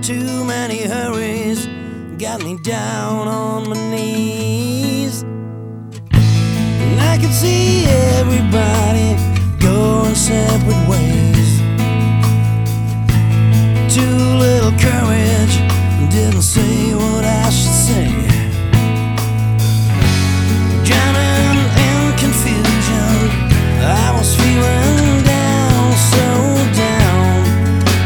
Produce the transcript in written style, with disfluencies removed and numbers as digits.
Too many hurries got me down on my knees, and I could see everybody going separate ways.